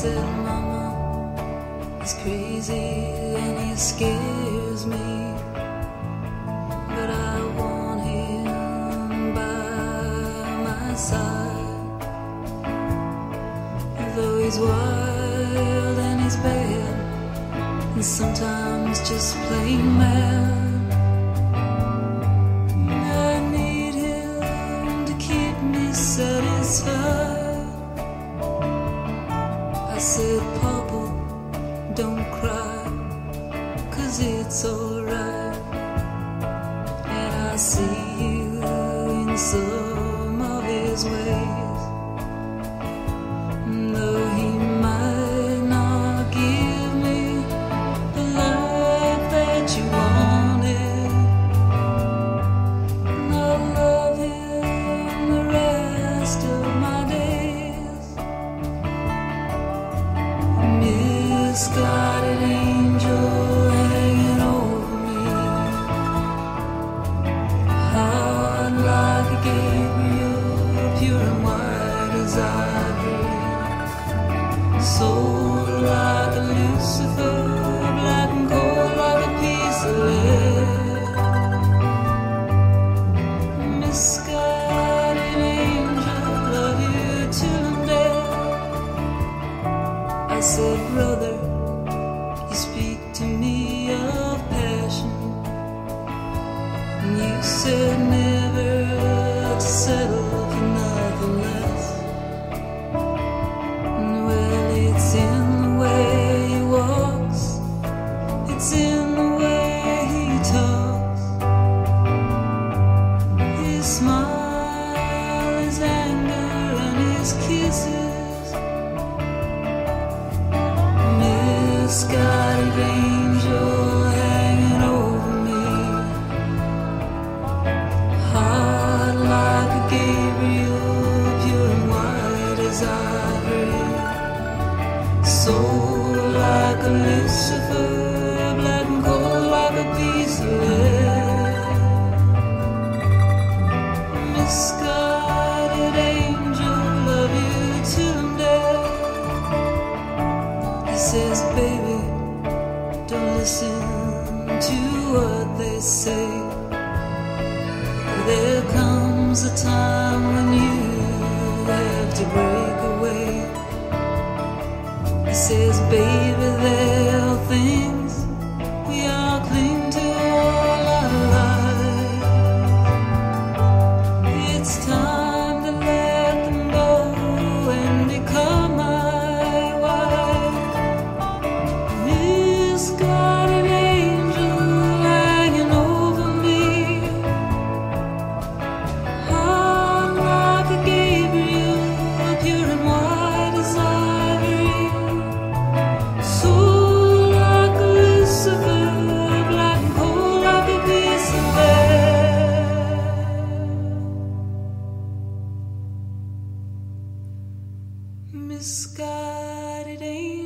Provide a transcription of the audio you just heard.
said, Mama, he's crazy and he scares me, but I want him by my side. Though he's wild and he's bad, and sometimes just plain mad, I need him to keep me satisfied. I said, Papa, don't cry, 'cause it's alright. And I see you in some of his ways, though he might not give me the life that you wanted. And I'll love him the rest of my days. Misguided angel hanging over me, heart like a Gabriel, pure and white as ivory, soul like a Lucifer, black and cold like a piece of lead. Misguided angel, love you till I'm dead. I said, brother, you speak to me of passion, and you said never to settle for nothing less. Well, it's in the way he walks, it's in the way he talks, his smile, his anger, and his kisses. Misguided angel hanging over me, heart like a Gabriel, pure and white as ivory, soul like a Lucifer, black and cold like a piece of lead. Misguided angel, love you till I'm dead. He says, baby, don't listen to what they say. There comes a time when you have to break away. He says, baby, there are things we all cling to all our lives. It's time to let them go and become my wife. Misguided angel hanging over me, heart like a Gabriel, pure and white as ivory, soul like a Lucifer, black and cold like a piece of lead. Misguided angel